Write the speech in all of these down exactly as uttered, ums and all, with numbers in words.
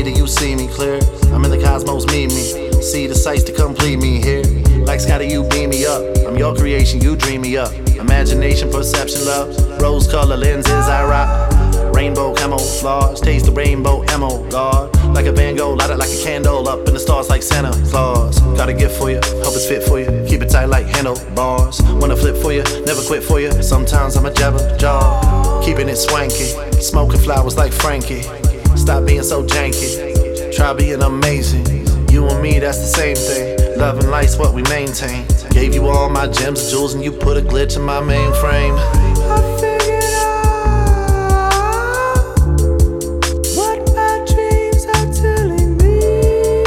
way that you see me clear. I'm in the cosmos, meet me. See the sights to complete me here. Like Scotty, you beam me up. I'm your creation, you dream me up. Imagination, perception, love. Rose color lenses, I rock. Rainbow camouflage, taste the rainbow ammo, God. Like a Van Gogh, light it like a candle. Up in the stars like Santa Claus. Got a gift for you, hope it's fit for you. Keep it tight like handlebars. Wanna flip for you, never quit for you. Sometimes I'm a jabber jaw. Keeping it swanky, smoking flowers like Frankie. Stop being so janky, try being amazing. You and me, that's the same thing. Love and light's what we maintain. Gave you all my gems and jewels and you put a glitch in my mainframe. I figured out what my dreams are telling me.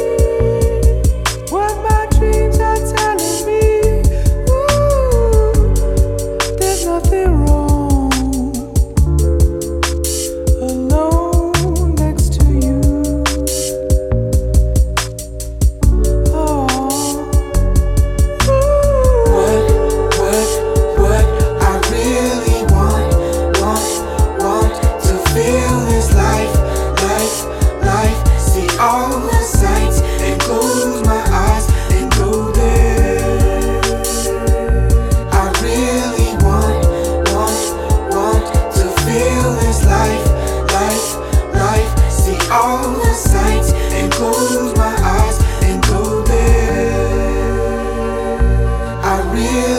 What my dreams are telling me. Ooh, there's nothing wrong alone next to you. Oh. What, what, what I really want, want, want to feel is life, life, life. See all the sights and close my eyes and go there. I really want, want, want to feel is life, life, life. See all the sights and close my eyes and go there. I really